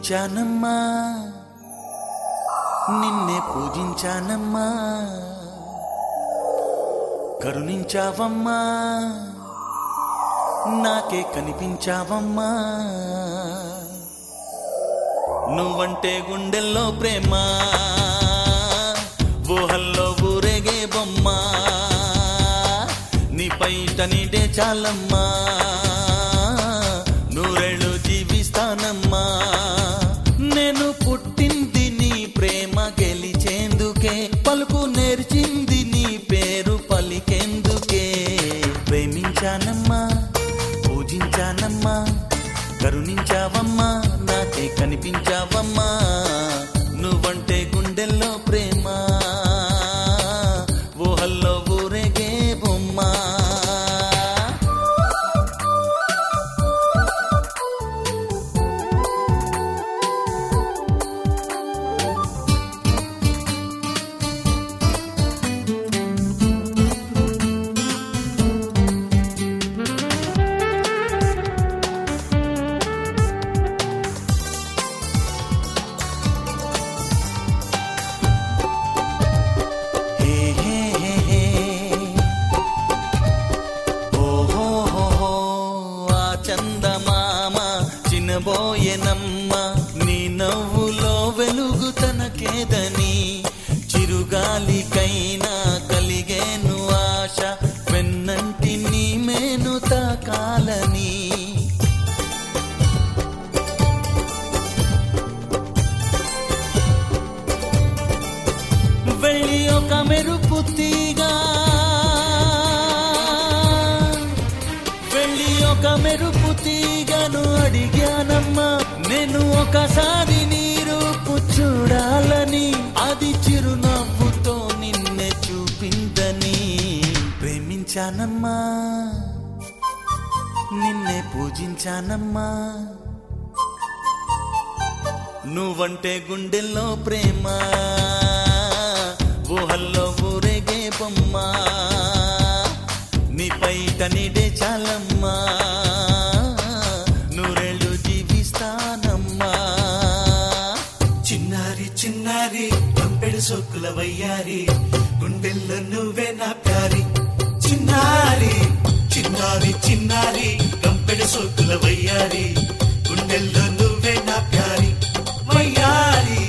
ప్రేమించానమ్మా, నిన్నే పూజించానమ్మా, కరుణించావమ్మా, నాకే కనిపించావమ్మా. నువ్వంటే గుండెల్లో ప్రేమ, ఊహల్లో ఊరేగే బొమ్మ, నీ పైట నీటే చాలమ్మా, నూరేళ్ళు జీవిస్తానమ్మా. నేను పుట్టింది నీ ప్రేమ గెలిచేందుకే, పలుకు నేర్చింది నీ పేరు పలికేందుకే. ప్రేమించానమ్మా, పూజించానమ్మా, కరుణించావమ్మా, నాకే కనిపించావమ్మా. నువ్వంటే గుండెల్లో ప్రేమ, ఊహల్లో ఊరేగే బొమ్మ. చందమామ చినబోయేనమ్మ, నీ నవ్వులో వెలుగు తనకేదని, చిరుగాలికైనా కలిగేను ఆశ, వెన్నంటి నీ మేను తాకాలని. వెళ్ళి ఒక మెరుపు తీగా, వెళ్ళి ఒక మెరుపు తీగను అడిగానమ్మా, నేను ఒకసారి నీ రూపు చూడాలని, అది చిరునవ్వుతో నిన్నే చూపిందని. ప్రేమించానమ్మా, నిన్నే పూజించానమ్మా, నువ్వంటే గుండెల్లో ప్రేమ, ఊహల్లో ఊరేగే బొమ్మ, నీ పైట నీడే చాలమ్మా, నూరేళ్ళు జీవిస్తానమ్మా. చిన్నారి చిన్నారి కంపెడు సోకుల వయ్యారి, గుండెల్లో నువ్వే నా ప్యారి. చిన్నారి చిన్నారి చిన్నారి కంపెడు సోకుల వయ్యారి, గుండెల్లో నువ్వే నా ప్యారి వయ్యారి.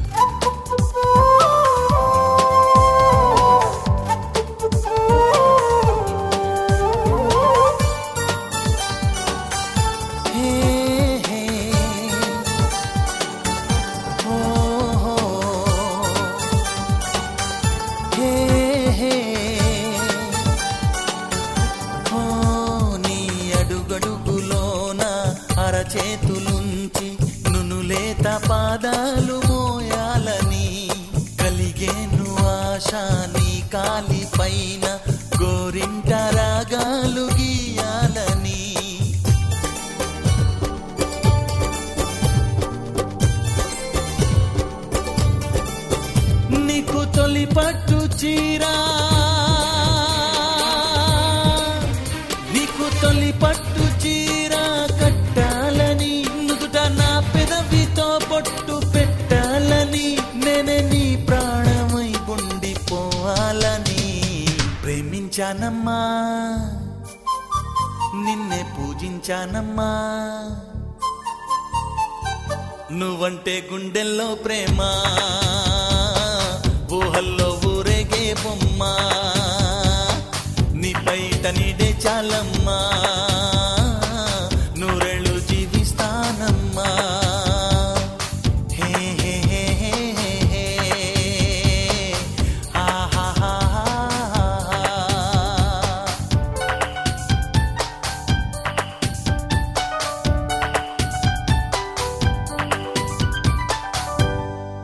నీ అడుగడుగులోన అరచేతులుంచి నునులేత పాదాలు మోయాలని, కలిగేను ఆశ నీ కాలి పైన గోరింట రాగాలు గీయాలని. నీకు తొలి పట్టు చీరా, నీకు తొలి పట్టు చీరా కట్టాలని, నుదుట నా పెదవితో పొట్టు పెట్టాలని, నేనే నీ ప్రాణమై ఉండిపోవాలని. ప్రేమించానమ్మా, నిన్నే పూజించానమ్మా, నువ్వంటే గుండెల్లో ప్రేమ, ఊహల్లో ఊరేగే బొమ్మ, నీ పైట నీడే చాలమ్మా.